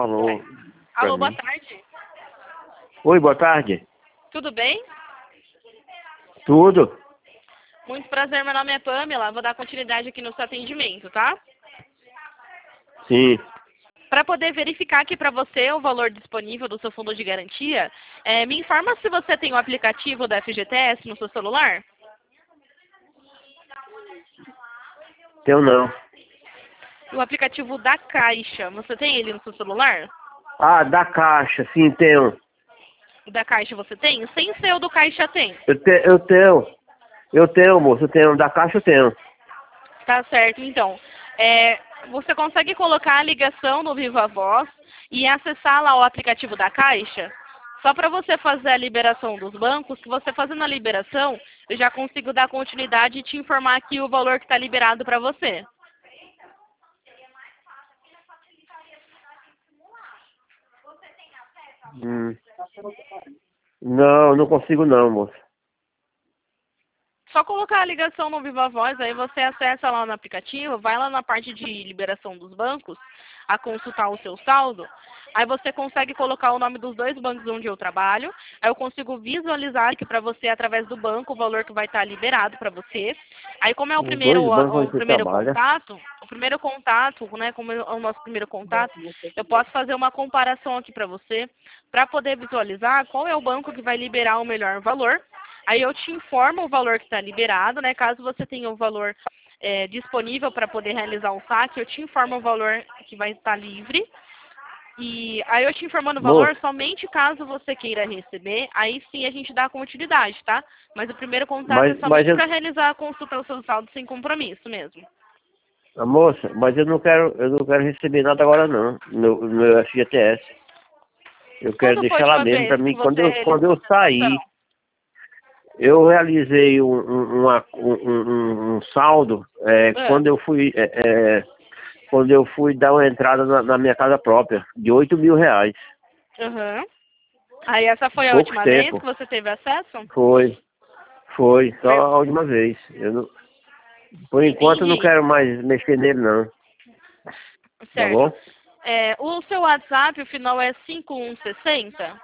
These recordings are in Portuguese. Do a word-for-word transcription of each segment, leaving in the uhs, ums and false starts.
falou. Alô, boa tarde. Oi, boa tarde. Tudo bem? Tudo? Muito prazer, meu nome é Pamela. Vou dar continuidade aqui no seu atendimento, tá? Sim. Para poder verificar aqui para você o valor disponível do seu fundo de garantia, é, me informa se você tem o aplicativo da F G T S no seu celular? Teu não. O aplicativo da Caixa, você tem ele no seu celular? Ah, da Caixa, sim, tenho. O da Caixa você tem? Sem ser o do Caixa tem. Eu, te, eu tenho. Eu tenho, moço, eu tenho. Da Caixa eu tenho. Tá certo, então. É, você consegue colocar a ligação no Viva Voz e acessar lá o aplicativo da Caixa? Só para você fazer a liberação dos bancos, que você fazendo a liberação, eu já consigo dar continuidade e te informar aqui o valor que está liberado para você. Hum. Não, não consigo não, moço. Só colocar a ligação no Viva Voz, aí você acessa lá no aplicativo, vai lá na parte de liberação dos bancos, a consultar o seu saldo. Aí você consegue colocar o nome dos dois bancos onde eu trabalho. Aí eu consigo visualizar aqui para você, através do banco, o valor que vai estar liberado para você. Aí como é o Os primeiro, dois bancos o onde você primeiro trabalha. contato, o primeiro contato, né, como é o nosso primeiro contato, eu posso fazer uma comparação aqui para você, para poder visualizar qual é o banco que vai liberar o melhor valor. Aí eu te informo o valor que está liberado, né? Caso você tenha o valor é, disponível para poder realizar um saque, eu te informo o valor que vai estar livre. E aí eu te informando o valor Moço, somente caso você queira receber, aí sim a gente dá continuidade, tá? Mas o primeiro contato é mas, mas somente eu, para realizar a consulta do seu saldo sem compromisso mesmo. a moça, mas eu não quero, eu não quero receber nada agora não, no, no F G T S. Eu quero Quando foi a deixar lá última mesmo vez para que mim, quando você eu, quando realizou eu essa sair, transação? eu realizei um, um, uma- um, um- um saldo é, Ah, quando eu fui é, é, quando eu fui dar uma entrada na, na minha casa própria, de oito mil reais. aham. Aí essa foi a Pouco última vez que tempo. você teve acesso? Foi, foi, só Per- a última vez. Eu não, por enquanto eu não Entendi. quero mais mexer nele não, tá Certo. bom? É, o seu WhatsApp, o final é cinco um seis zero?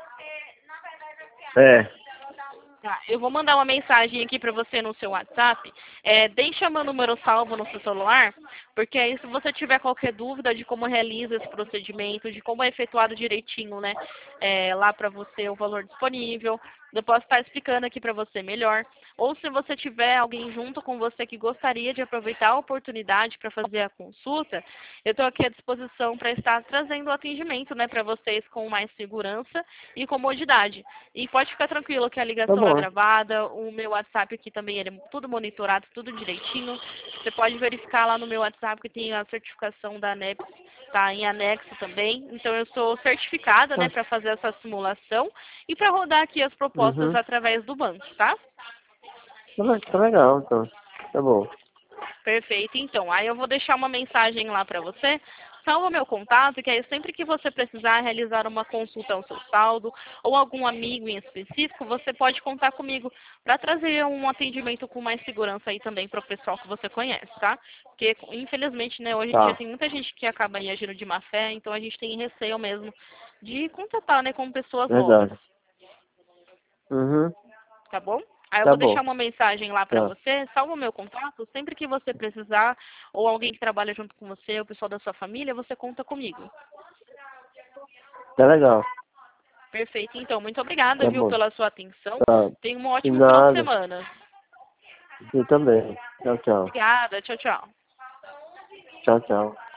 É, Tá, eu vou mandar uma mensagem aqui para você no seu WhatsApp. É, deixa meu número salvo no seu celular, porque aí se você tiver qualquer dúvida de como realiza esse procedimento, de como é efetuado direitinho, né, é, lá para você o valor disponível, eu posso estar explicando aqui para você melhor. Ou se você tiver alguém junto com você que gostaria de aproveitar a oportunidade para fazer a consulta, eu estou aqui à disposição para estar trazendo o atendimento, né, para vocês com mais segurança e comodidade. E pode ficar tranquilo que a tá ligação é bom. gravada, o meu WhatsApp aqui também ele é tudo monitorado, tudo direitinho. Você pode verificar lá no meu WhatsApp que tem a certificação da ANEPS, tá em anexo também. Então eu sou certificada, né, Tá, para fazer essa simulação e para rodar aqui as propostas uhum. através do banco, tá? Tá, tá legal, então. Tá bom. Perfeito, então. Aí eu vou deixar uma mensagem lá para você. Salva meu contato, que aí sempre que você precisar realizar uma consulta ao seu saldo ou algum amigo em específico, você pode contar comigo para trazer um atendimento com mais segurança aí também para o pessoal que você conhece, tá? Porque, infelizmente, né, hoje em dia Tá, tem muita gente que acaba aí agindo de má fé, então a gente tem receio mesmo de contatar, né, com pessoas novas, verdade. Uhum. tá bom? Aí eu Tá vou bom. deixar uma mensagem lá pra Tá, você, salva o meu contato, sempre que você precisar, ou alguém que trabalha junto com você, o pessoal da sua família, você conta comigo. tá legal. Perfeito, então, muito obrigada, Tá viu, bom. pela sua atenção. Tá. Tenha um De ótimo final de nada. semana. Você também. Tchau, tchau. Obrigada, tchau, tchau. Tchau, tchau.